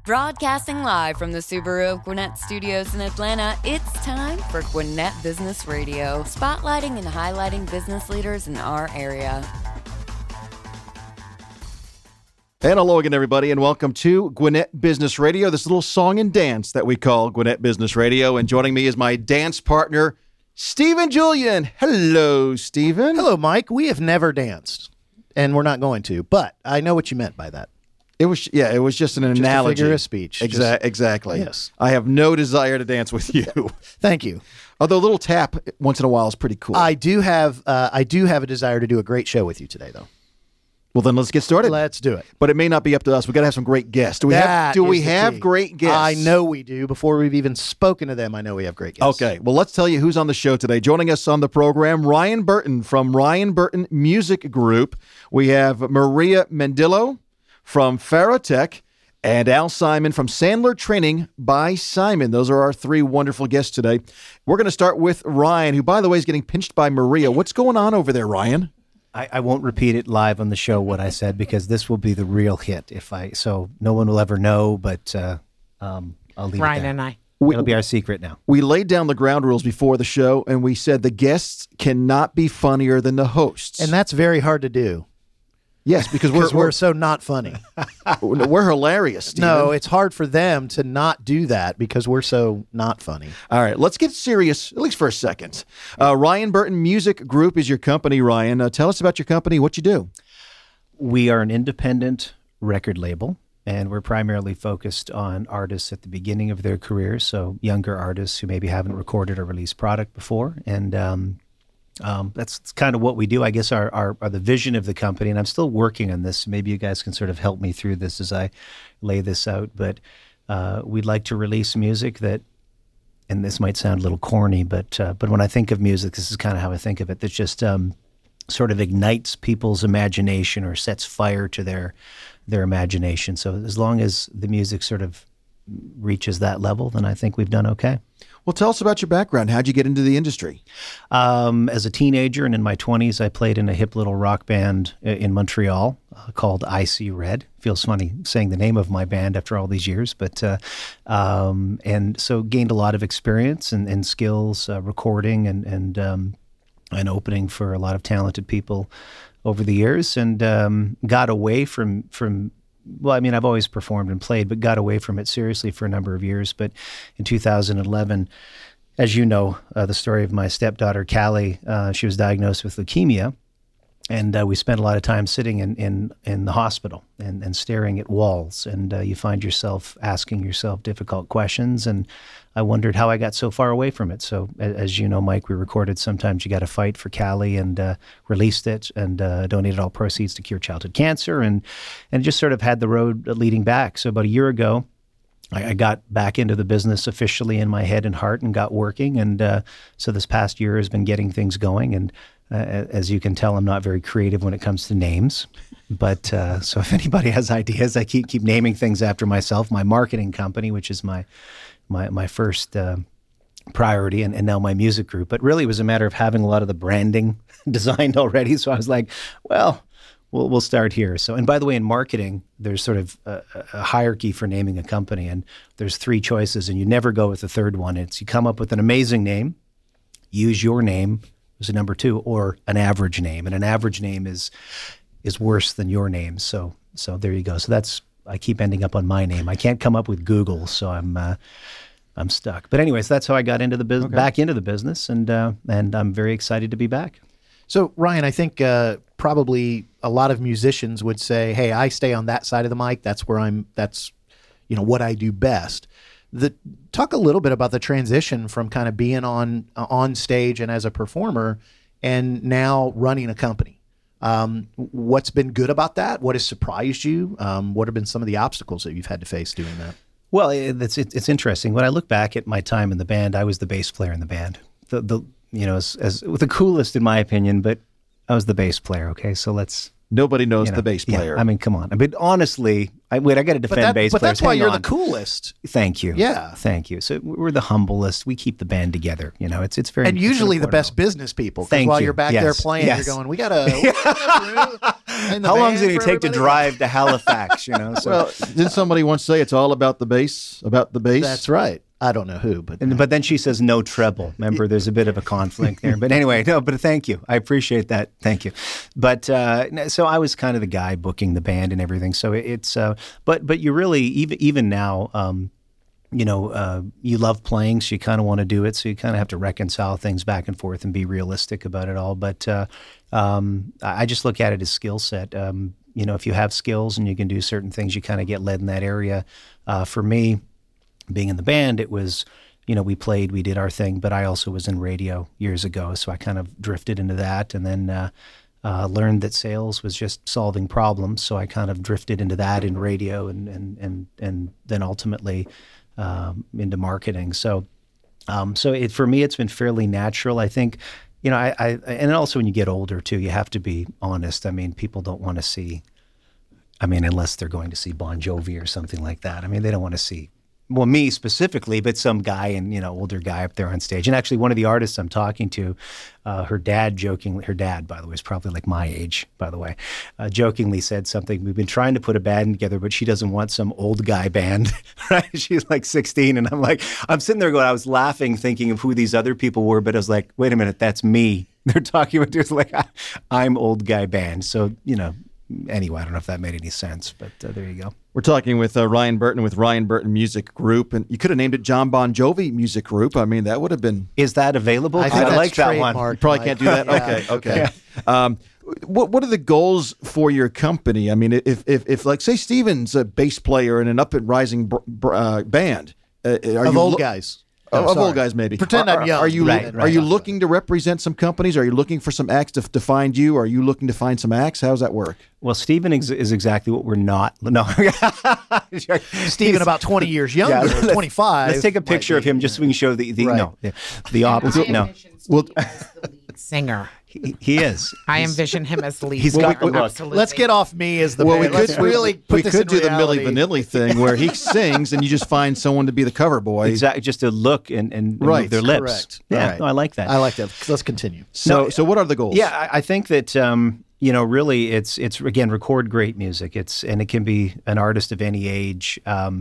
Broadcasting live from the Subaru of Gwinnett Studios in Atlanta, it's time for Gwinnett Business Radio, spotlighting and highlighting business leaders in our area. And hello again, everybody, and welcome to Gwinnett Business Radio, this little song and dance that we call Gwinnett Business Radio. And joining me is my dance partner, Stephen Julian. Hello, Stephen. Hello, Mike. We have never danced, and we're not going to, but I know what you meant by that. It was just an analogy. A figure of speech. Exactly. Yes. I have no desire to dance with you. Thank you. Although a little tap once in a while is pretty cool. I do have a desire to do a great show with you today, though. Well, then let's get started. Let's do it. But it may not be up to us. We got to have some great guests. Do we have great guests? I know we do. Before we've even spoken to them, I know we have great guests. Okay. Well, let's tell you who's on the show today. Joining us on the program, Ryan Burton from Ryan Burton Music Group. We have Maria Mendillo from Farotech, and Al Simon from Sandler Training by Simon. Those are our three wonderful guests today. We're going to start with Ryan, who, by the way, is getting pinched by Maria. What's going on over there, Ryan? I won't repeat it live on the show what I said, because this will be the real hit. So no one will ever know, but I'll leave Ryan it there. and I. It'll be our secret now. We laid down the ground rules before the show, and we said the guests cannot be funnier than the hosts. And that's very hard to do. Yes, because we're so not funny. We're hilarious, Stephen. No, it's hard for them to not do that because we're so not funny. All right, let's get serious, at least for a second. Ryan Burton Music Group is your company, Ryan. Tell us about your company, what you do. We are an independent record label, and we're primarily focused on artists at the beginning of their careers, so younger artists who maybe haven't recorded or released product before, and that's kind of what we do. I guess our the vision of the company, and I'm still working on this. Maybe you guys can sort of help me through this as I lay this out. But we'd like to release music that, and this might sound a little corny, but when I think of music, this is kind of how I think of it. That just sort of ignites people's imagination or sets fire to their imagination. So as long as the music sort of reaches that level, then I think we've done okay. Well, tell us about your background. How'd you get into the industry? As a teenager and in my 20s, I played in a hip little rock band in Montreal called I See Red. Feels funny saying the name of my band after all these years, but and so gained a lot of experience and skills recording and opening for a lot of talented people over the years, and got away from. Well, I mean, I've always performed and played, but got away from it seriously for a number of years. But in 2011, as you know, the story of my stepdaughter, Callie, she was diagnosed with leukemia. And we spent a lot of time sitting in the hospital and staring at walls. And you find yourself asking yourself difficult questions. And I wondered how I got so far away from it. So as you know, Mike, we recorded Sometimes You Gotta Fight for Callie and released it and donated all proceeds to Cure Childhood Cancer and just sort of had the road leading back. So about a year ago, I got back into the business officially in my head and heart and got working. And so this past year has been getting things going. And as you can tell, I'm not very creative when it comes to names. But so if anybody has ideas, I keep naming things after myself. My marketing company, which is my first priority, and now my music group. But really, it was a matter of having a lot of the branding designed already. So I was like, well, we'll start here. So, and by the way, in marketing, there's sort of a hierarchy for naming a company, and there's three choices, and you never go with the third one. It's you come up with an amazing name, use your name as a number two, or an average name, and an average name is worse than your name. So there you go. So that's, I keep ending up on my name. I can't come up with Google, so I'm stuck. But anyways, that's how I got into the business, back into the business, and I'm very excited to be back. So Ryan, I think probably a lot of musicians would say, "Hey, I stay on that side of the mic. That's where that's what I do best." Talk a little bit about the transition from kind of being on stage and as a performer, and now running a company. What's been good about that? What has surprised you? What have been some of the obstacles that you've had to face doing that? Well, it's interesting. When I look back at my time in the band, I was the bass player in the band. As the coolest in my opinion, but I was the bass player. Okay, so let's Nobody knows the bass player. I mean, come on. But honestly, I got to defend bass players. But that's why Hang you're on. the coolest. Thank you. Yeah. Thank you. So we're the humblest. We keep the band together. You know, it's very And usually the important. best business people. 'Cause Thank while you. you're back Yes. there playing, Yes. you're going, we got to. How long does it take to drive to Halifax? You know. So. Well, didn't somebody once say it's all about the bass? About the bass? That's right. I don't know who, but But then she says no treble. Remember, there's a bit of a conflict there. But anyway, no. But thank you. I appreciate that. Thank you. But so I was kind of the guy booking the band and everything. So it's but you really even now. You love playing, so you kind of want to do it. So you kind of have to reconcile things back and forth and be realistic about it all. But I just look at it as skill set. If you have skills and you can do certain things, you kind of get led in that area. For me, being in the band, it was, we played, we did our thing, but I also was in radio years ago. So I kind of drifted into that and then learned that sales was just solving problems. So I kind of drifted into that in radio and then ultimately into marketing. So for me, it's been fairly natural. I think, and also when you get older too, you have to be honest. I mean, people don't want to see, unless they're going to see Bon Jovi or something like that. I mean, they don't want to see, well, me specifically, but some guy and, older guy up there on stage. And actually one of the artists I'm talking to, her dad, by the way, is probably like my age, by the way, jokingly said something. We've been trying to put a band together, but she doesn't want some old guy band, right? She's like 16. And I'm sitting there going, I was laughing, thinking of who these other people were, but I was like, wait a minute, that's me. They're talking about this like, I'm old guy band. So, anyway, I don't know if that made any sense, but there you go. We're talking with Ryan Burton with Ryan Burton Music Group, and you could have named it John Bon Jovi Music Group. I mean, that would have been. Is that available? I think that's like that one. trademarked, You probably Mike. can't do that. Yeah. Okay. What are the goals for your company? I mean, if like say Steven's a bass player in an up and rising band, are of you old guys. Of sorry. old guys, maybe. Pretend I'm young. Are you Right, are you looking to represent some companies? Are you looking for some acts to find you? Are you looking to find some acts? How does that work? Well, Stephen is exactly what we're not. No. Stephen, about 20 years younger, 25. Let's take a picture of him just so we can show the opposite. No, Well, as the lead singer. he is. I envision him as the lead he's singer. got the look. Absolutely. Let's get off me as the well, band. Let's really put we this could in do the Milli reality. Vanilli thing where he sings and you just find someone to be the cover boy. Exactly, just to look and Right, move their lips. correct. Yeah, All right. no, I like that. I like that. Let's continue. So what are the goals? Yeah, I think that really it's again record great music. And it can be an artist of any age.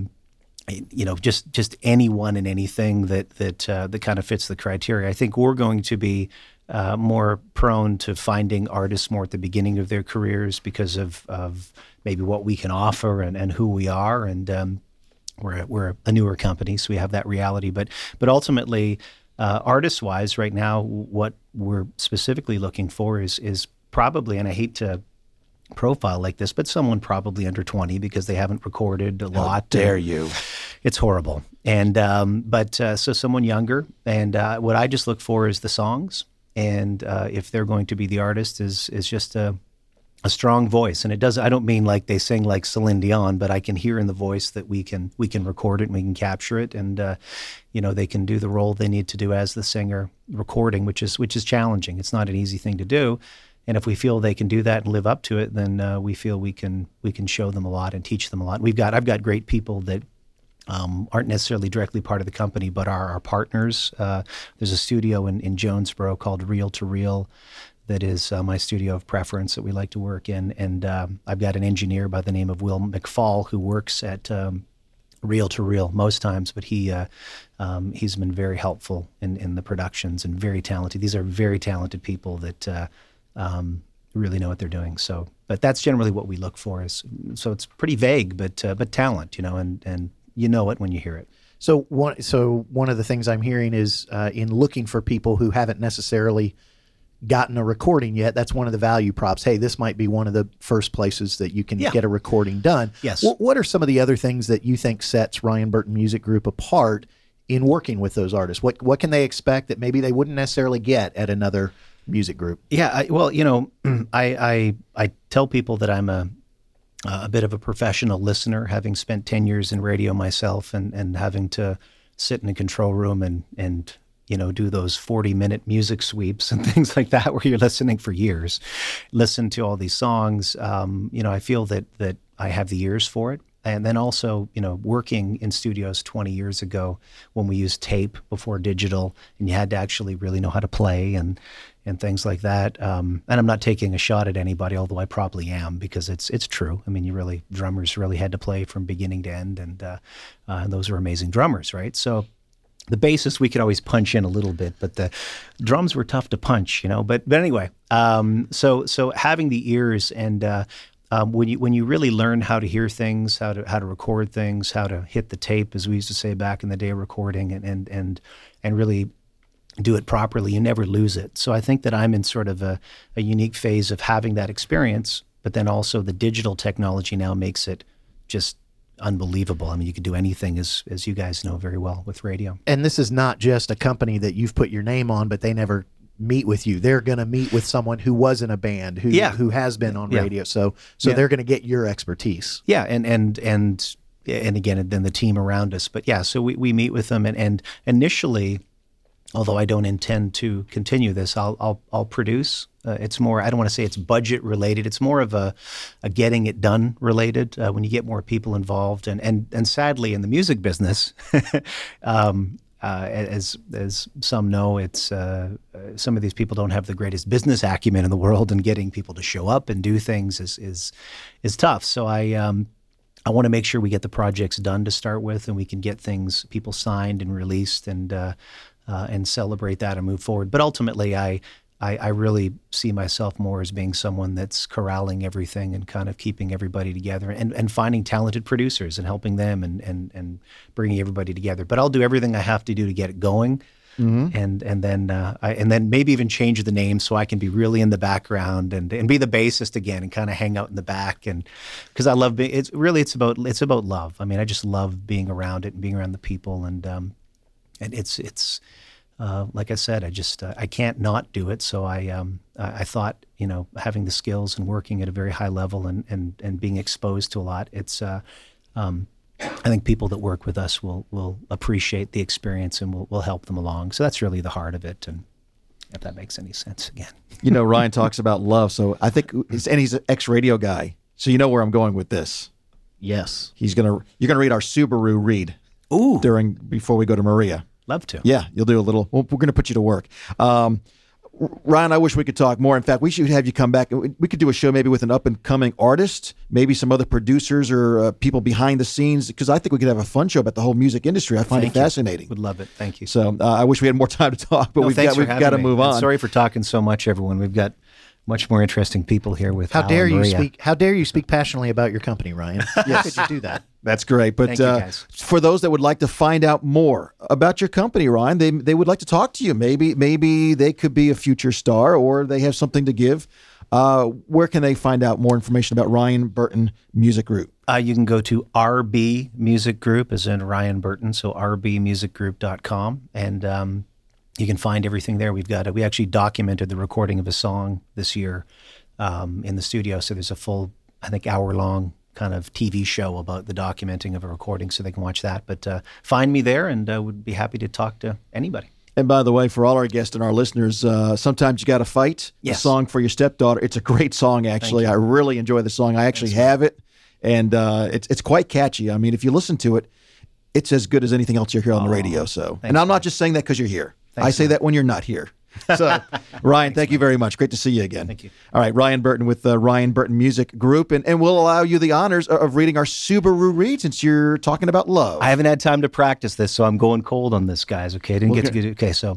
Just anyone and anything that kind of fits the criteria. I think we're going to be more prone to finding artists more at the beginning of their careers because of maybe what we can offer and who we are. And we're a newer company, so we have that reality. But ultimately, artist-wise, right now, what we're specifically looking for is probably, and I hate to profile like this, but someone probably under 20 because they haven't recorded a lot. How dare you? It's horrible. And so someone younger, and what I just look for is the songs, and if they're going to be the artist, is just a strong voice. And I don't mean like they sing like Celine Dion, but I can hear in the voice that we can record it and we can capture it, and they can do the role they need to do as the singer recording, which is challenging. It's not an easy thing to do. And if we feel they can do that and live up to it, then we feel we can show them a lot and teach them a lot. I've got great people that aren't necessarily directly part of the company, but are our partners. There's a studio in Jonesboro called Reel to Reel that is my studio of preference that we like to work in. And I've got an engineer by the name of Will McFall who works at Reel to Reel most times, but he's been very helpful in the productions and very talented. These are very talented people that really know what they're doing. So, but that's generally what we look for. So it's pretty vague, but talent, and you know it when you hear it. So one of the things I'm hearing is in looking for people who haven't necessarily gotten a recording yet, that's one of the value props. Hey, this might be one of the first places that you can get a recording done. Yes. What are some of the other things that you think sets Ryan Burton Music Group apart in working with those artists? What can they expect that maybe they wouldn't necessarily get at another music group? Yeah, I tell people that I'm a bit of a professional listener, having spent 10 years in radio myself and having to sit in a control room and do those 40-minute music sweeps and things like that, where you're listening for years, listen to all these songs. I feel that I have the ears for it. And then also, working in studios 20 years ago when we used tape before digital, and you had to actually really know how to play and things like that. And I'm not taking a shot at anybody, although I probably am, because it's true. I mean, drummers really had to play from beginning to end, and those are amazing drummers, right? So the bassist, we could always punch in a little bit, but the drums were tough to punch, But anyway, so having the ears and when you really learn how to hear things, how to record things, how to hit the tape, as we used to say back in the day, recording and really do it properly, you never lose it. So I think that I'm in sort of a unique phase of having that experience, but then also the digital technology now makes it just unbelievable. I mean, you could do anything, as you guys know very well, with radio. And this is not just a company that you've put your name on, but they never meet with you. They're going to meet with someone who was in a band, who has been on radio. So they're going to get your expertise. Yeah, and again, then the team around us. But yeah, so we meet with them, and initially, although I don't intend to continue this, I'll produce. It's more, I don't want to say it's budget related. It's more of a getting it done related. When you get more people involved, and sadly in the music business, as some know, it's some of these people don't have the greatest business acumen in the world, and getting people to show up and do things is tough. So I want to make sure we get the projects done to start with, and we can get people signed and released, and celebrate that and move forward. But ultimately, I really see myself more as being someone that's corralling everything and kind of keeping everybody together, and finding talented producers and helping them and bringing everybody together. But I'll do everything I have to do to get it going. Mm-hmm. and then maybe even change the name so I can be really in the background and be the bassist again and kind of hang out in the back, and because I love it's about love. I mean, I just love being around it and being around the people, and it's like I said, I can't not do it. So I thought, having the skills and working at a very high level and being exposed to a lot, I think people that work with us will appreciate the experience, and we'll help them along. So that's really the heart of it. And if that makes any sense again. Ryan talks about love. So I think, and he's an ex-radio guy. So you know where I'm going with this. Yes. You're going to read our Subaru read. Ooh. Before we go to Maria. Love to. Yeah, you'll do a little. We're going to put you to work. Ryan, I wish we could talk more. In fact, we should have you come back. We could do a show maybe with an up-and-coming artist, maybe some other producers or people behind the scenes, because I think we could have a fun show about the whole music industry. I find it fascinating. Would love it. Thank you. So I wish we had more time to talk, but we've got to move on. Sorry for talking so much, everyone. We've got much more interesting people here with How Al dare and you Maria. speak? How dare you speak passionately about your company, Ryan? Yes, could you do that? That's great. But Thank you, guys. For those that would like to find out more about your company, Ryan, they would like to talk to you. Maybe they could be a future star, or they have something to give. Where can they find out more information about Ryan Burton Music Group? You can go to RB Music Group, as in Ryan Burton, so rbmusicgroup.com, and you can find everything there. We actually documented the recording of a song this year in the studio, so there's a full, I think, hour-long kind of TV show about the documenting of a recording, so they can watch that. But find me there, and would be happy to talk to anybody. And by the way, for all our guests and our listeners, Sometimes You Gotta Fight, yes. The song for your stepdaughter. It's a great song, actually. I really enjoy the song. I actually have it, and it's quite catchy. I mean, if you listen to it, it's as good as anything else you hear on the radio. So, and I'm not just saying that because you're here. I say that when you're not here. So, Ryan, thank you very much. Great to see you again. Thank you. All right, Ryan Burton with the Ryan Burton Music Group, and we'll allow you the honors of reading our Subaru read since you're talking about love. I haven't had time to practice this, so I'm going cold on this, guys. Okay, Okay, so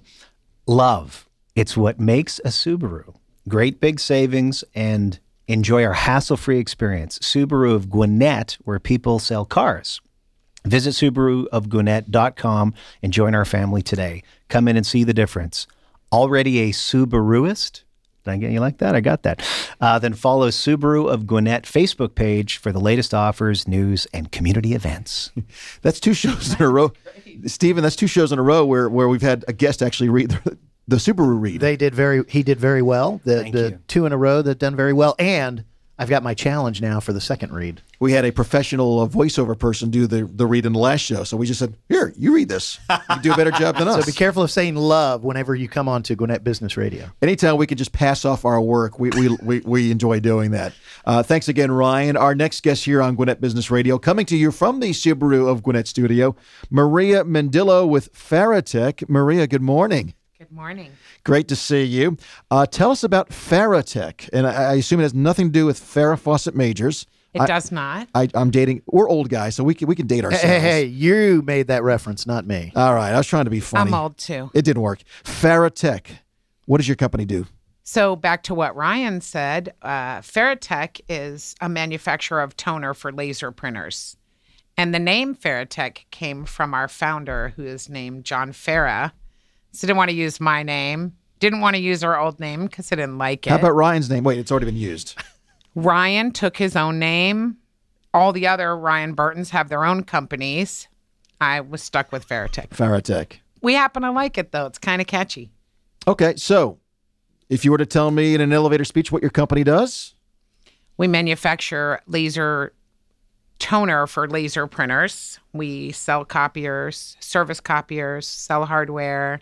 love. It's what makes a Subaru. Great big savings, and enjoy our hassle-free experience. Subaru of Gwinnett, where people sell cars. Visit SubaruofGwinnett.com and join our family today. Come in and see the difference. Already a Subaruist? Did I get you like that? I got that. Then follow Subaru of Gwinnett Facebook page for the latest offers, news, and community events. That's 2 shows in a row. Stephen, that's 2 shows in a row where we've had a guest actually read the Subaru read. He did very well. The 2 in a row that done very well. And I've got my challenge now for the second read. We had a professional voiceover person do the read in the last show, so we just said, "Here, you read this. You do a better job than us." So be careful of saying love whenever you come on to Gwinnett Business Radio. Anytime we can just pass off our work, we enjoy doing that. Thanks again, Ryan. Our next guest here on Gwinnett Business Radio, coming to you from the Subaru of Gwinnett studio, Maria Mendillo with Faratech. Maria, good morning. Good morning. Great to see you. Tell us about Faratech, and I assume it has nothing to do with Farrah Fawcett Majors. It does not. I'm dating. We're old guys, so we can date ourselves. Hey, you made that reference, not me. All right, I was trying to be funny. I'm old too. It didn't work. Faratech. What does your company do? So back to what Ryan said, Faratech is a manufacturer of toner for laser printers. And the name Faratech came from our founder, who is named John Farah. So didn't want to use my name. Didn't want to use our old name because I didn't like it. How about Ryan's name? Wait, it's already been used. Ryan took his own name. All the other Ryan Burtons have their own companies. I was stuck with Faratech. Faratech. We happen to like it, though. It's kind of catchy. Okay, so if you were to tell me in an elevator speech what your company does? We manufacture laser toner for laser printers. We sell copiers, service copiers, sell hardware,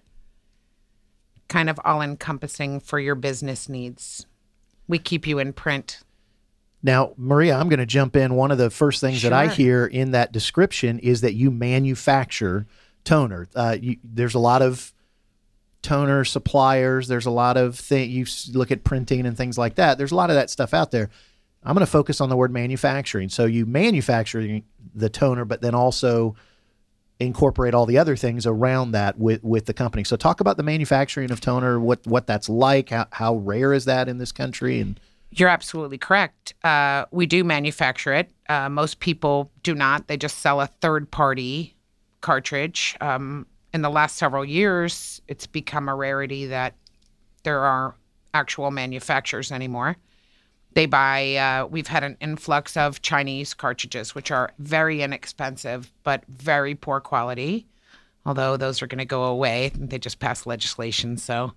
kind of all-encompassing for your business needs. We keep you in print. Now, Maria, I'm going to jump in. One of the first things that I Sure. hear in that description is that you manufacture toner. There's a lot of toner suppliers. There's a lot of things. You look at printing and things like that. There's a lot of that stuff out there. I'm going to focus on the word manufacturing. So you manufacture the toner, but then also incorporate all the other things around that with the company. So talk about the manufacturing of toner, what that's like, how rare is that in this country? And You're absolutely correct. We do manufacture it. Most people do not. They just sell a third-party cartridge. In the last several years, it's become a rarity that there are actual manufacturers anymore. They buy, we've had an influx of Chinese cartridges, which are very inexpensive, but very poor quality, although those are going to go away. They just passed legislation, so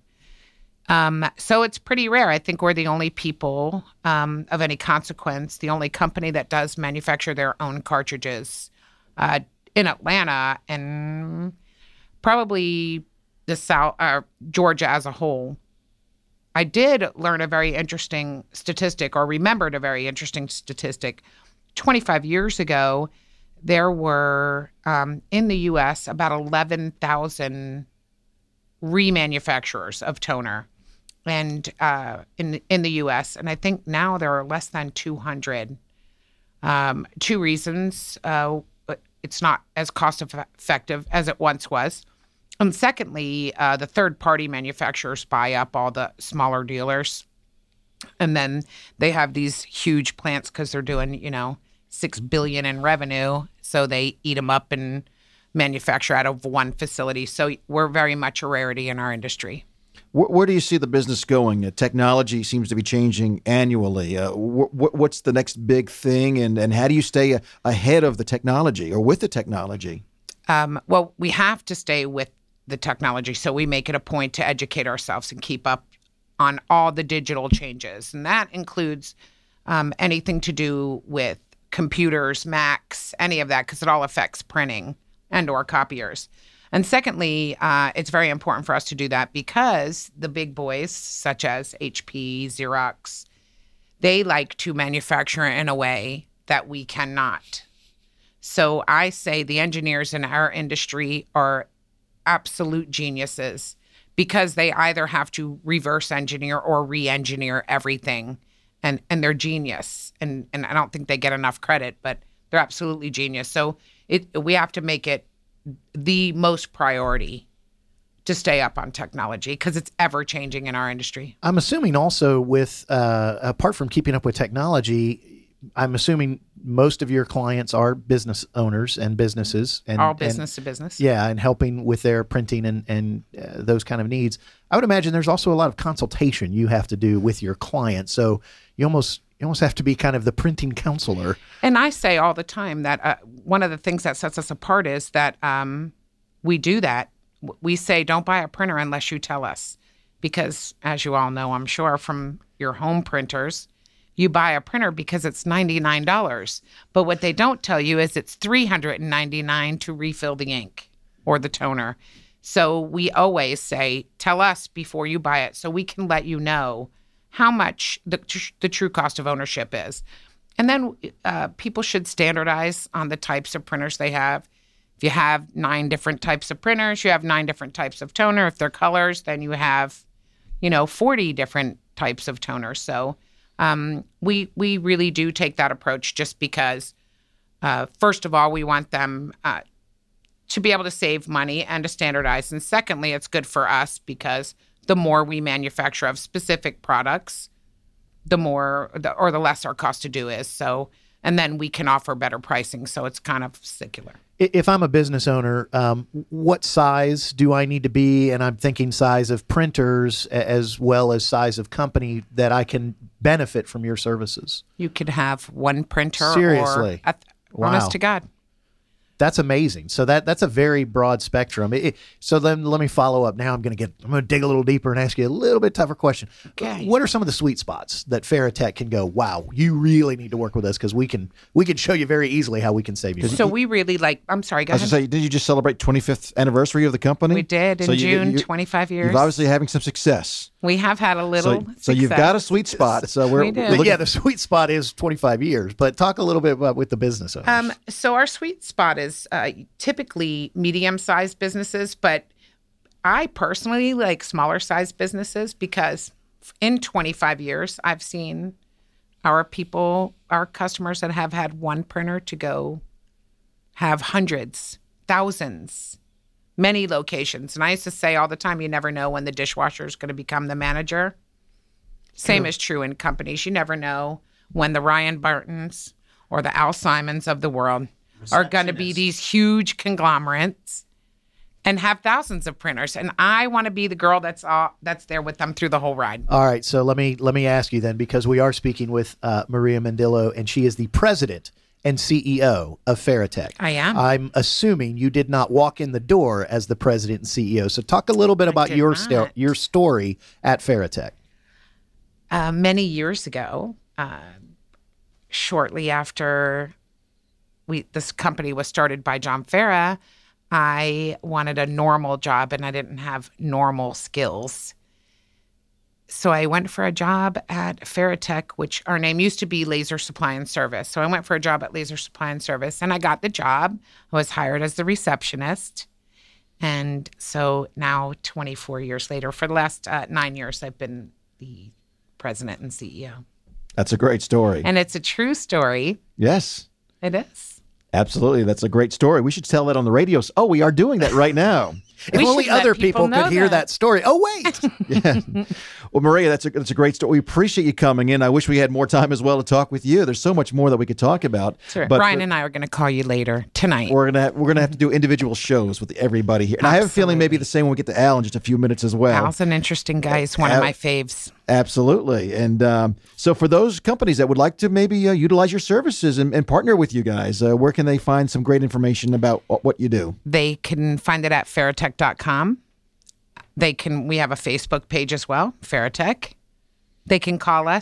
it's pretty rare. I think we're the only people of any consequence, the only company that does manufacture their own cartridges in Atlanta and probably the South, Georgia as a whole. I did learn a very interesting statistic, or remembered a very interesting statistic. 25 years ago, there were in the U.S. about 11,000 remanufacturers of toner, and in the U.S. And I think now there are less than 200. Two reasons: it's not as cost effective as it once was. And secondly, the third-party manufacturers buy up all the smaller dealers, and then they have these huge plants because they're doing, $6 billion in revenue. So they eat them up and manufacture out of one facility. So we're very much a rarity in our industry. Where do you see the business going? Technology seems to be changing annually. What's the next big thing, and how do you stay ahead of the technology or with the technology? Well, we have to stay with the technology. So we make it a point to educate ourselves and keep up on all the digital changes. And that includes anything to do with computers, Macs, any of that, because it all affects printing and or copiers. And secondly, it's very important for us to do that because the big boys, such as HP, Xerox, they like to manufacture in a way that we cannot. So I say the engineers in our industry are absolute geniuses because they either have to reverse engineer or re-engineer everything, and they're genius. And I don't think they get enough credit, but they're absolutely genius. So we have to make it the most priority to stay up on technology because it's ever changing in our industry. I'm assuming also with, apart from keeping up with technology, I'm assuming most of your clients are business owners and businesses. And all business to business. Yeah, and helping with their printing and those kind of needs. I would imagine there's also a lot of consultation you have to do with your clients. So you almost have to be kind of the printing counselor. And I say all the time that one of the things that sets us apart is that we do that. We say, don't buy a printer unless you tell us. Because as you all know, I'm sure from your home printers, you buy a printer because it's $99. But what they don't tell you is it's $399 to refill the ink or the toner. So we always say, tell us before you buy it so we can let you know how much the true cost of ownership is. And then people should standardize on the types of printers they have. If you have 9 different types of printers, you have 9 different types of toner. If they're colors, then you have, 40 different types of toner. So we really do take that approach just because, first of all, we want them to be able to save money and to standardize. And secondly, it's good for us because the more we manufacture of specific products, the less our cost to do is. So, and then we can offer better pricing. So it's kind of secular. If I'm a business owner, what size do I need to be? And I'm thinking size of printers as well as size of company that I can benefit from your services. You could have one printer. Seriously? Or honest to God. That's amazing. So that's a very broad spectrum. So then let me follow up. Now I'm going to dig a little deeper and ask you a little bit tougher question. Okay. What are some of the sweet spots that Ferritech can go, wow, you really need to work with us because we can show you very easily how we can save you. So we really I'm sorry, go I was ahead. going to say, did you just celebrate 25th anniversary of the company? We did in June, 25 years. You're obviously having some success. We have had a little So you've success. got a sweet spot. So We do. looking- Yeah, the sweet spot is 25 years, but talk a little bit about with the business owners. So our sweet spot is typically medium-sized businesses, but I personally like smaller-sized businesses because in 25 years, I've seen our customers that have had one printer to go have hundreds, thousands, many locations. And I used to say all the time, you never know when the dishwasher is going to become the manager. Same is true in companies. You never know when the Ryan Burtons or the Al Simons of the world are going to be these huge conglomerates and have thousands of printers. And I want to be the girl that's there with them through the whole ride. All right, so let me ask you then, because we are speaking with Maria Mendillo, and she is the president and CEO of Ferritech. I am. I'm assuming you did not walk in the door as the president and CEO. So talk a little bit about did your not. your story at Ferritech. Many years ago, shortly after this company was started by John Farah, I wanted a normal job and I didn't have normal skills. So I went for a job at Ferritech, which our name used to be Laser Supply and Service. So I went for a job at Laser Supply and Service and I got the job. I was hired as the receptionist. And so now 24 years later, for the last 9 years, I've been the president and CEO. That's a great story. And it's a true story. Yes. It is. Absolutely. That's a great story. We should tell that on the radio. Oh, we are doing that right now. If We only should let other people people could know hear that. that story. Oh, wait. Yeah. Well, Maria, that's a great story. We appreciate you coming in. I wish we had more time as well to talk with you. There's so much more that we could talk about. Sure. But Ryan and I are going to call you later tonight. we're gonna have to do individual shows with everybody here. And I have a feeling maybe the same when we get to Al in just a few minutes as well. Al's an interesting guy. He's one of my faves. Absolutely. And so for those companies that would like to maybe utilize your services and partner with you guys, where can they find some great information about what you do? They can find it at Ferritech.com. We have a Facebook page as well, Ferritech. They can call us,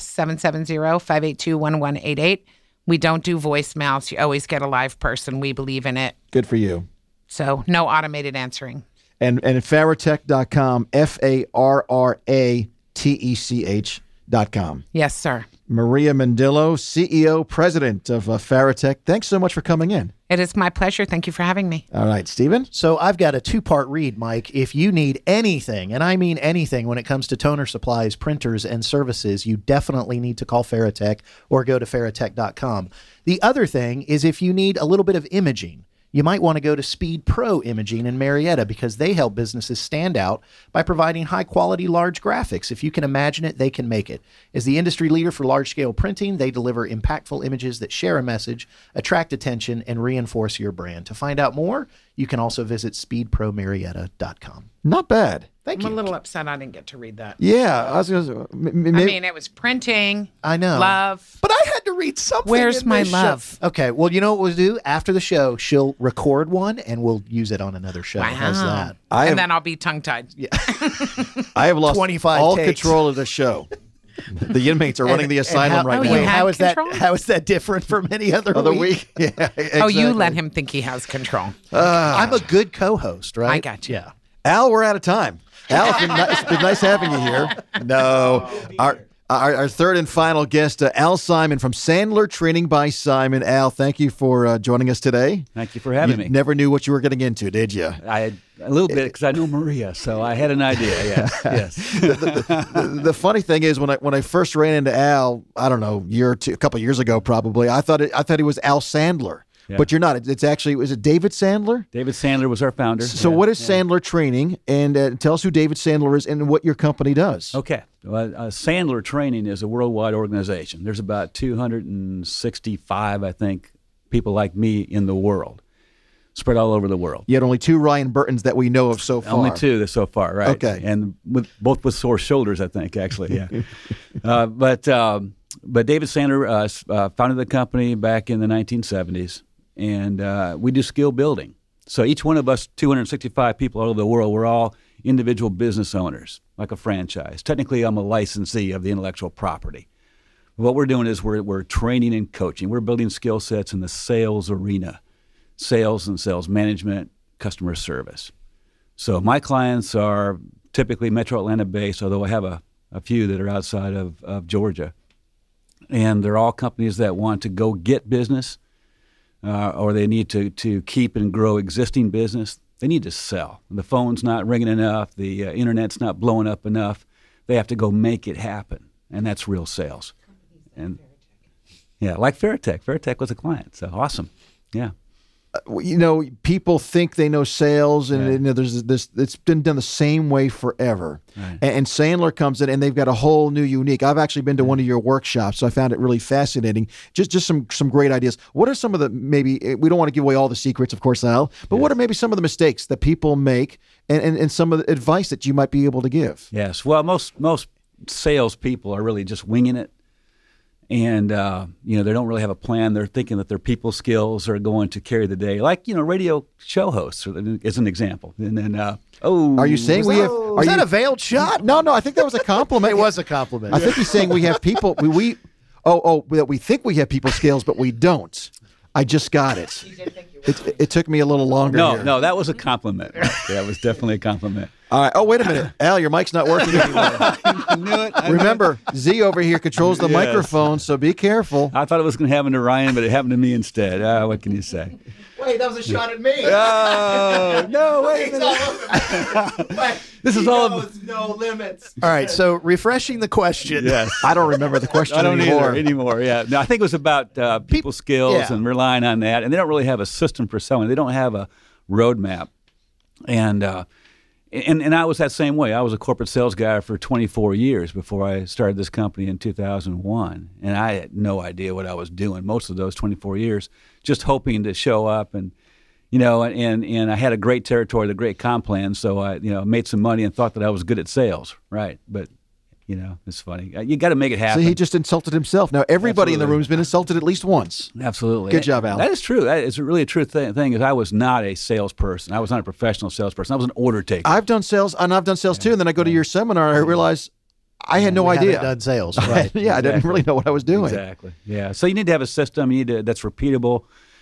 770-582-1188. We don't do voicemails. You always get a live person. We believe in it. Good for you. So no automated answering. And Farratech.com, FARRATECH.com. Yes, sir. Maria Mendillo, CEO, President of Farratech. Thanks so much for coming in. It is my pleasure. Thank you for having me. All right, Stephen. So I've got a 2-part read, Mike. If you need anything, and I mean anything when it comes to toner supplies, printers, and services, you definitely need to call Ferritech or go to Ferritech.com. The other thing is if you need a little bit of imaging, you might want to go to Speed Pro Imaging in Marietta because they help businesses stand out by providing high-quality large graphics. If you can imagine it, they can make it. As the industry leader for large-scale printing, they deliver impactful images that share a message, attract attention, and reinforce your brand. To find out more, you can also visit speedpromarietta.com. Not bad. Thank I'm you. a little upset I didn't get to read that. Yeah, I was going to I mean, it was printing. I know. Love. But I had to read something. Where's in my this show. love? Okay, well, you know what we'll do? After the show, she'll record one and we'll use it on another show. How's that? I have, And then I'll be tongue-tied. I have lost 25 all takes. control of the show. The inmates are running the asylum right you now. have How is control? that? How is that different from any other Other week? week? Yeah, exactly. Oh, you let him think he has control. I'm a good co-host, right? I got you. Yeah. Al, we're out of time. Al, it's been nice having you here. No. Our third and final guest, Al Simon from Sandler Training by Simon. Al, thank you for joining us today. Thank you for having You me. never knew what you were getting into, did you? I had a little bit because I know Maria, so I had an idea. Yes, yes. The funny thing is, when I first ran into Al, I don't know, a couple years ago probably, I thought he was Al Sandler. Yeah. But you're not. It's actually, is it David Sandler? David Sandler was our founder. So what is Sandler Training? And tell us who David Sandler is and what your company does. Okay. Well, Sandler Training is a worldwide organization. There's about 265, I think, people like me in the world, spread all over the world. Yet only 2 Ryan Burtons that we know of so far. Only 2 so far, right? Okay. And both with sore shoulders, I think, actually, yeah. But David Sandler founded the company back in the 1970s, and we do skill building. So each one of us, 265 people all over the world, we're all individual business owners, like a franchise. Technically, I'm a licensee of the intellectual property. What we're doing is we're training and coaching. We're building skill sets in the sales arena, sales and sales management, customer service. So my clients are typically Metro Atlanta based, although I have a few that are outside of Georgia. And they're all companies that want to go get business, or they need to keep and grow existing business. They need to sell. The phone's not ringing enough. The internet's not blowing up enough. They have to go make it happen, and that's real sales. And yeah, like Veritech. Veritech was a client, so awesome. Yeah. People think they know sales, and there's this. It's been done the same way forever. Right. And Sandler comes in, and they've got a whole new, unique. I've actually been to one of your workshops, so I found it really fascinating. Just some great ideas. What are some of the, maybe we don't want to give away all the secrets, of course, Al, but what are maybe some of the mistakes that people make, and some of the advice that you might be able to give? Yes. Well, most salespeople are really just winging it. And, they don't really have a plan. They're thinking that their people skills are going to carry the day. Like, radio show hosts is an example. And then, are you saying Was that a veiled shot? No, I think that was a compliment. It was a compliment. I think he's saying we have people, that we think we have people skills, but we don't. I just got it. It took me a little longer. No, that was a compliment. That was definitely a compliment. All right. Oh, wait a minute. Al, your mic's not working anymore. I knew it. Remember, Z over here controls the microphone, so be careful. I thought it was going to happen to Ryan, but it happened to me instead. What can you say? Wait, that was a shot at me. Oh, no, wait a minute. This is all no limits. All right, so refreshing the question. Yes. I don't remember the question I don't anymore. anymore. Yeah. No, I think it was about people skills and relying on that. And they don't really have a system for selling. They don't have a roadmap. And I was that same way. I was a corporate sales guy for 24 years before I started this company in 2001. And I had no idea what I was doing most of those 24 years, just hoping to show up and I had a great territory, a great comp plan, so I, made some money and thought that I was good at sales, right? But, it's funny. You got to make it happen. So he just insulted himself. Now, everybody in the Absolutely. room has been insulted at least once. Absolutely. Good job, Al. That is true. That is really a true thing is I was not a salesperson. I was not a professional salesperson. I was an order taker. I've done sales, and I've done sales too, and then I go to your seminar, and I realize I had no We idea. haven't done sales, right? I didn't really know what I was doing. Exactly. Yeah. So you need to have a system. You need that's repeatable.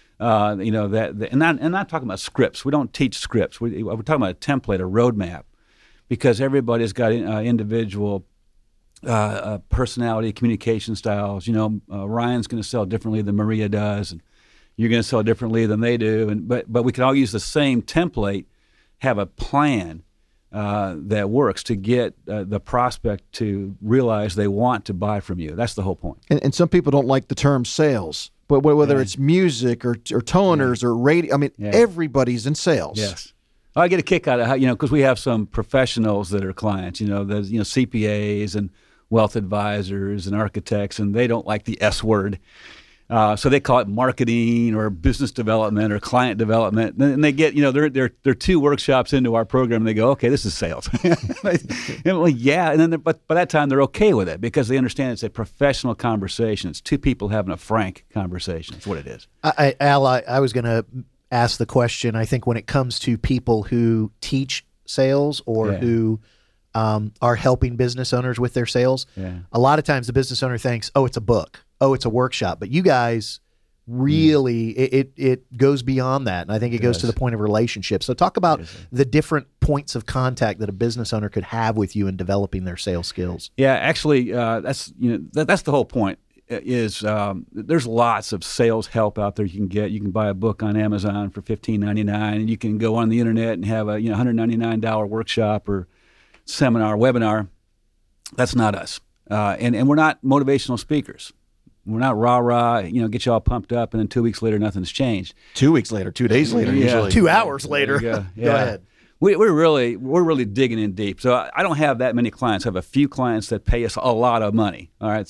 And not talking about scripts. We don't teach scripts. We're talking about a template, a roadmap, because everybody's got individual personality, communication styles. Ryan's going to sell differently than Maria does, and you're going to sell differently than they do. But we can all use the same template, have a plan that works to get the prospect to realize they want to buy from you. That's the whole point. And some people don't like the term sales, but whether it's music or toners or radio, everybody's in sales. Yes. I get a kick out of how, because we have some professionals that are clients, there's, CPAs and wealth advisors and architects, and they don't like the S word. So they call it marketing or business development or client development. And they get, they're 2 workshops into our program, and they go, okay, this is sales. Well, yeah. And then, but by that time, they're okay with it because they understand it's a professional conversation. It's 2 people having a frank conversation. That's what it is. Al, I was going to ask the question, I think when it comes to people who teach sales or who are helping business owners with their sales. Yeah. A lot of times the business owner thinks, oh, it's a book. Oh, it's a workshop. But you guys really, it goes beyond that. And I think it goes to the point of relationship. So talk about the different points of contact that a business owner could have with you in developing their sales skills. Yeah, actually, that's the whole point. Is there's lots of sales help out there you can get. You can buy a book on Amazon for $15.99, and you can go on the internet and have a $199 workshop or seminar, webinar. That's not us, and we're not motivational speakers. We're not rah-rah, get you all pumped up, and then 2 weeks later, nothing's changed. 2 weeks later, 2 days later, usually. 2 hours later. Go. Yeah. Go ahead. We're really digging in deep. So I don't have that many clients. I have a few clients that pay us a lot of money. All right,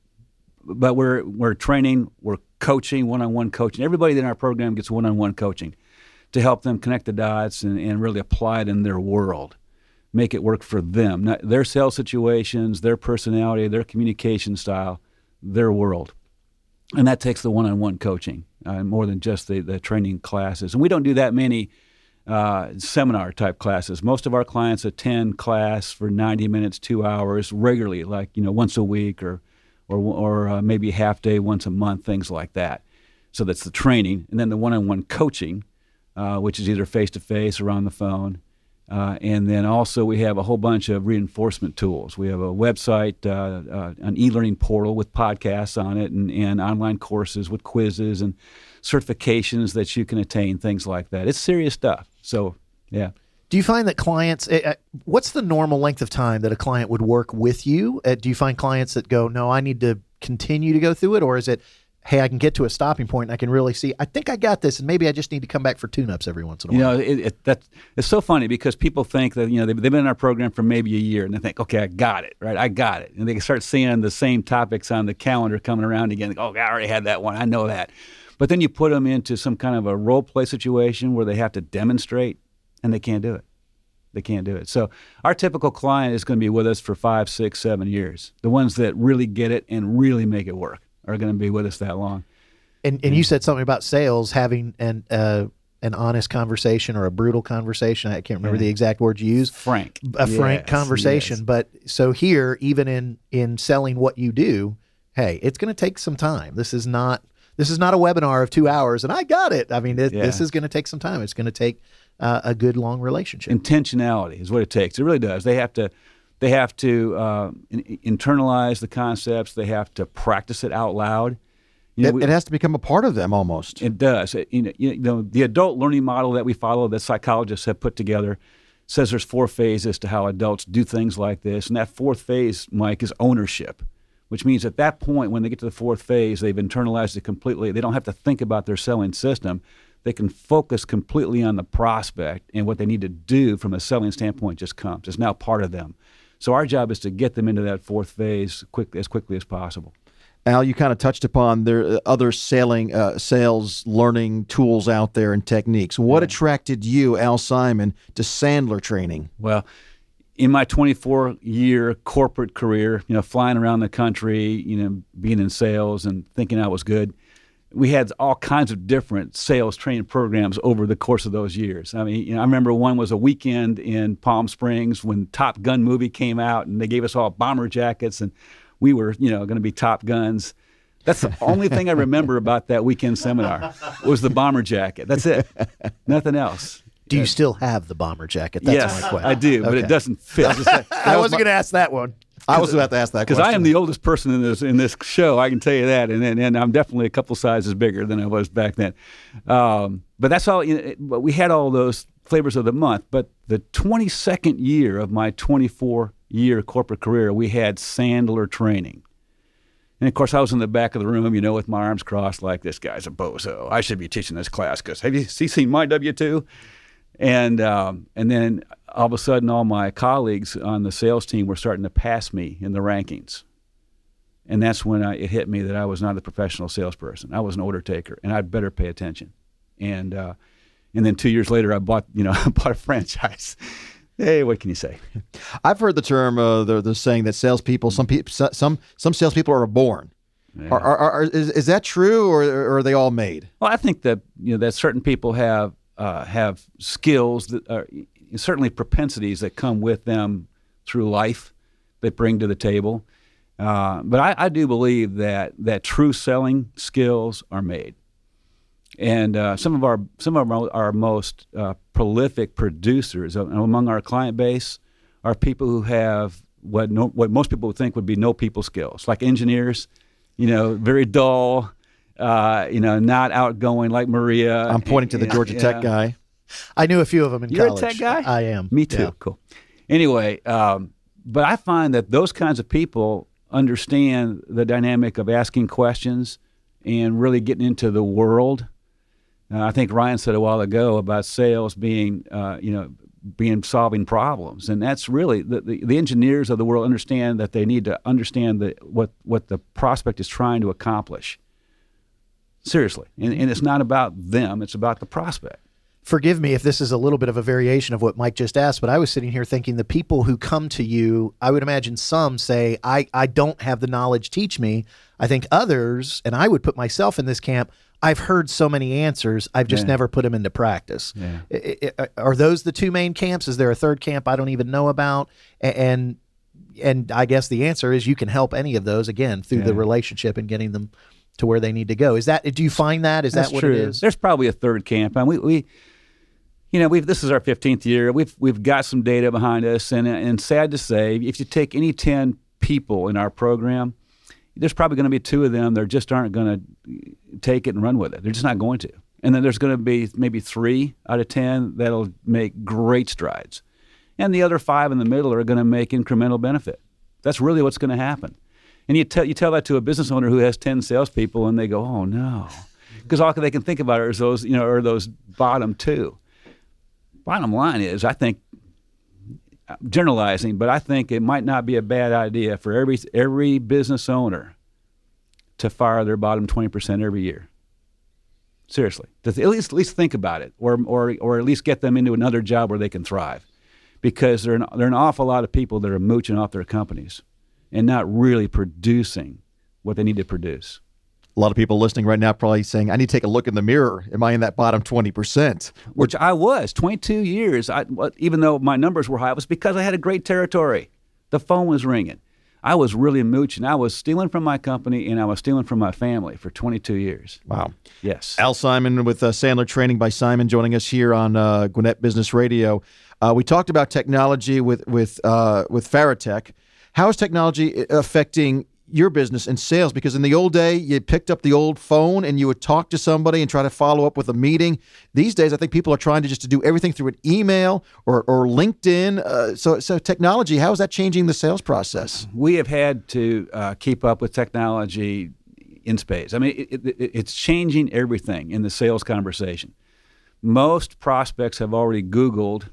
but we're training, we're coaching, one-on-one coaching. Everybody in our program gets one-on-one coaching to help them connect the dots and really apply it in their world, make it work for them, not their sales situations, their personality, their communication style, their world. And that takes the one-on-one coaching more than just the training classes. And we don't do that many seminar-type classes. Most of our clients attend class for 90 minutes, 2 hours regularly, like once a week or maybe half day once a month, things like that. So that's the training. And then the one-on-one coaching, which is either face-to-face or on the phone. And then also we have a whole bunch of reinforcement tools. We have a website, an e-learning portal with podcasts on it and online courses with quizzes and certifications that you can attain, things like that. It's serious stuff. So, yeah. Do you find that clients, what's the normal length of time that a client would work with you? Do you find clients that go, no, I need to continue to go through it? Or is it, hey, I can get to a stopping point and I can really see, I think I got this, and maybe I just need to come back for tune-ups every once in a while? It's so funny because people think that, they've been in our program for maybe a year and they think, okay, I got it, right? I got it. And they start seeing the same topics on the calendar coming around again. Oh, I already had that one. I know that. But then you put them into some kind of a role play situation where they have to demonstrate, and they can't do it. They can't do it. So our typical client is going to be with us for 5, 6, 7 years. The ones that really get it and really make it work are going to be with us that long. And you said something about sales having an honest conversation or a brutal conversation. I can't remember the exact word you used. Frank. Frank conversation. Yes. But so here, even in selling what you do, hey, it's going to take some time. This is not a webinar of 2 hours and I got it. I mean, this is going to take some time. It's going to take a good long relationship. Intentionality is what it takes. It really does. They have to internalize the concepts. They have to practice it out loud. It has to become a part of them almost. It does. The adult learning model that we follow, that psychologists have put together, says there's 4 phases to how adults do things like this. And that 4th phase, Mike, is ownership, which means at that point, when they get to the 4th phase, they've internalized it completely. They don't have to think about their selling system. They can focus completely on the prospect, and what they need to do from a selling standpoint just comes. It's now part of them. So our job is to get them into that 4th phase as quickly as possible. Al, you kind of touched upon there other sales learning tools out there and techniques. What attracted you, Al Simon, to Sandler training? Well, in my 24-year corporate career, flying around the country, being in sales and thinking I was good, we had all kinds of different sales training programs over the course of those years. I mean, I remember one was a weekend in Palm Springs when Top Gun movie came out, and they gave us all bomber jackets, and we were, going to be Top Guns. That's the only thing I remember about that weekend seminar was the bomber jacket. That's it. Nothing else. Do you still have the bomber jacket? That's yes, my question. I do, but it doesn't fit. I wasn't going to ask that one. I was about to ask that because I am the oldest person in this show. I can tell you that, and I'm definitely a couple sizes bigger than I was back then. But that's all. But we had all those flavors of the month. But the 22nd year of my 24-year corporate career, we had Sandler training. And, of course, I was in the back of the room, with my arms crossed like, this guy's a bozo. I should be teaching this class because have you seen my W-2? And then all of a sudden, all my colleagues on the sales team were starting to pass me in the rankings. And that's when it hit me that I was not a professional salesperson. I was an order taker, and I'd better pay attention. And then 2 years later, I bought a franchise. Hey, what can you say? I've heard the term, the saying that salespeople, some salespeople are born. Yeah. Is that true, or are they all made? Well, I think that that certain people have skills that are certainly propensities that come with them through life they bring to the table. But I do believe that true selling skills are made. And some of our most prolific producers among our client base are people who have what most people would think would be no people skills, like engineers, very dull, not outgoing like Maria. I'm pointing to the Georgia Tech guy. I knew a few of them in You're college. a tech guy? I am. Me too. Yeah. Cool. Anyway, but I find that those kinds of people understand the dynamic of asking questions and really getting into the world. I think Ryan said a while ago about sales being solving problems, and that's really the engineers of the world understand that they need to understand what the prospect is trying to accomplish. Seriously, and it's not about them; it's about the prospect. Forgive me if this is a little bit of a variation of what Mike just asked, but I was sitting here thinking the people who come to you, I would imagine some say, I don't have the knowledge, teach me. I think others, and I would put myself in this camp, I've heard so many answers, I've just never put them into practice. Yeah. Are those the two main camps? Is there a third camp I don't even know about? And I guess the answer is you can help any of those, again, through the relationship and getting them to where they need to go. Do you find that? That's that what true. It is? There's probably a third camp. And this is our 15th year. We've got some data behind us, and sad to say, if you take any 10 people in our program, there's probably going to be 2 of them that just aren't going to take it and run with it. They're just not going to. And then there's going to be maybe 3 out of 10 that'll make great strides, and the other 5 in the middle are going to make incremental benefit. That's really what's going to happen. And you tell that to a business owner who has 10 salespeople, and they go, "Oh no," because all they can think about are those bottom 2. Bottom line is, I think, generalizing, but I think it might not be a bad idea for every business owner to fire their bottom 20% every year. Seriously, to at least think about it, or at least get them into another job where they can thrive, because there are an awful lot of people that are mooching off their companies and not really producing what they need to produce. A lot of people listening right now probably saying, I need to take a look in the mirror. Am I in that bottom 20%? Which I was. 22 years, even though my numbers were high, it was because I had a great territory. The phone was ringing. I was really mooching. I was stealing from my company, and I was stealing from my family for 22 years. Wow. Yes. Al Simon with Sandler Training by Simon joining us here on Gwinnett Business Radio. We talked about technology with Faratech. How is technology affecting your business and sales? Because in the old day, you picked up the old phone and you would talk to somebody and try to follow up with a meeting. These days, I think people are trying to do everything through an email or LinkedIn. So technology, how is that changing the sales process? We have had to keep up with technology in spades. I mean, it's changing everything in the sales conversation. Most prospects have already Googled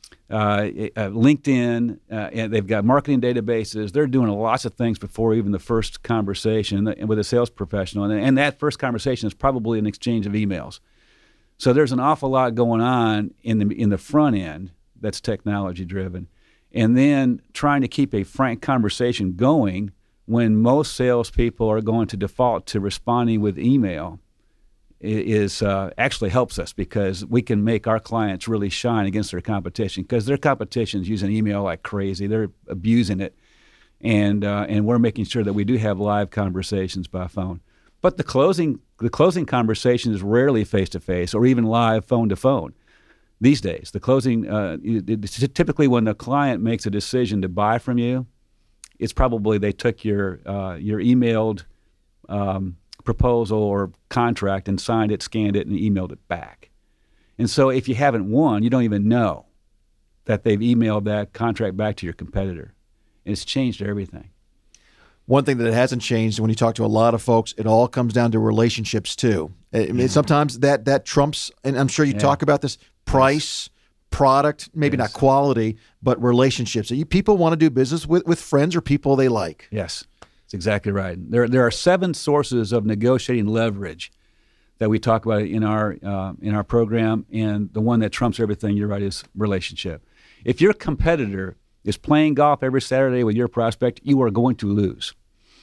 LinkedIn, and they've got marketing databases. They're doing lots of things before even the first conversation with a sales professional, and that first conversation is probably an exchange of emails. So there's an awful lot going on in the front end that's technology driven, and then trying to keep a frank conversation going when most salespeople are going to default to responding with email is actually helps us, because we can make our clients really shine against their competition, because their competition's using email like crazy. They're abusing it, and we're making sure that we do have live conversations by phone. But the closing conversation is rarely face to face or even live phone to phone these days. The closing typically when the client makes a decision to buy from you, it's probably they took your emailed proposal or contract and signed it, scanned it, and emailed it back. And so if you haven't won, you don't even know that they've emailed that contract back to your competitor. And it's changed everything. One thing that hasn't changed, when you talk to a lot of folks, it all comes down to relationships too. I mean, sometimes that trumps, and I'm sure you talk about this, price, product, maybe not quality, but relationships. People want to do business with friends or people they like. Yes. Exactly right. There are 7 sources of negotiating leverage that we talk about in our program, and the one that trumps everything, you're right, is relationship. If your competitor is playing golf every Saturday with your prospect, you are going to lose.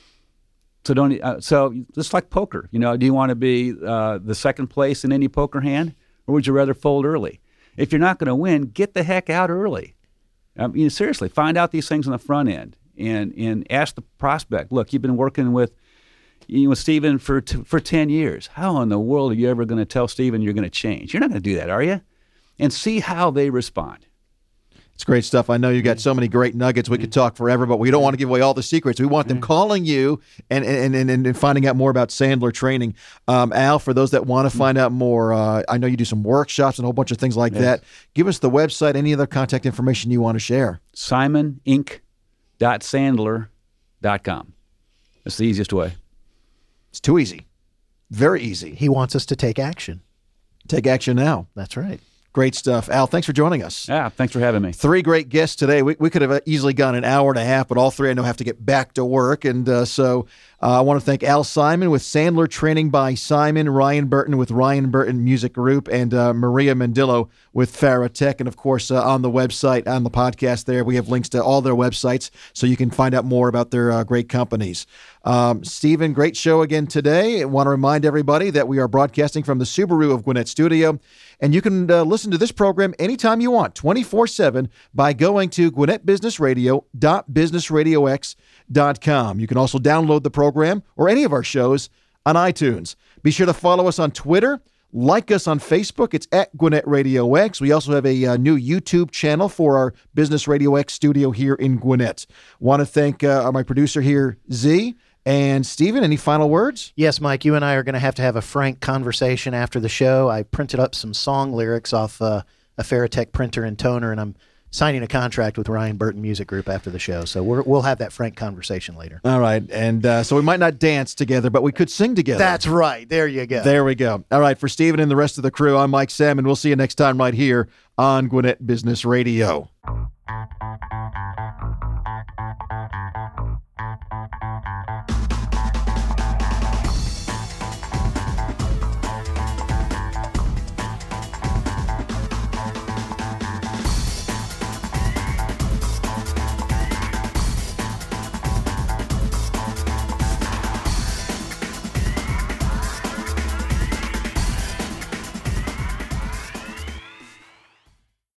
So so just like poker, do you want to be the second place in any poker hand, or would you rather fold early? If you're not going to win, get the heck out early. Seriously, find out these things on the front end and ask the prospect, look, you've been working with Stephen for 10 years. How in the world are you ever going to tell Stephen you're going to change? You're not going to do that, are you? And see how they respond. It's great stuff. I know you got so many great nuggets. We could talk forever, but we don't want to give away all the secrets. We want them calling you and finding out more about Sandler training. Al, for those that want to find out more, I know you do some workshops and a whole bunch of things like that. Give us the website, any other contact information you want to share. SimonInc.Sandler.com. That's the easiest way. It's too easy. Very easy. He wants us to take action. Take action now. That's right. Great stuff. Al, thanks for joining us. Yeah, thanks for having me. 3 great guests today. We could have easily gone an hour and a half, but all 3 I know have to get back to work. And so I want to thank Al Simon with Sandler Training by Simon, Ryan Burton with Ryan Burton Music Group, and Maria Mendillo with Farah Tech. And, of course, on the website, on the podcast there, we have links to all their websites so you can find out more about their great companies. Stephen, great show again today. I want to remind everybody that we are broadcasting from the Subaru of Gwinnett Studio. And you can listen to this program anytime you want, 24/7, by going to GwinnettBusinessRadio.businessradiox.com. You can also download the program or any of our shows on iTunes. Be sure to follow us on Twitter. Like us on Facebook. It's at Gwinnett Radio X. We also have a new YouTube channel for our Business Radio X studio here in Gwinnett. Want to thank my producer here, Z. And Stephen, any final words? Yes, Mike, you and I are going to have a frank conversation after the show. I printed up some song lyrics off a Faratech printer and toner, and I'm signing a contract with Ryan Burton Music Group after the show. So we'll have that frank conversation later. All right. And so we might not dance together, but we could sing together. That's right. There you go. There we go. All right. For Stephen and the rest of the crew, I'm Mike Salmon. We'll see you next time right here on Gwinnett Business Radio.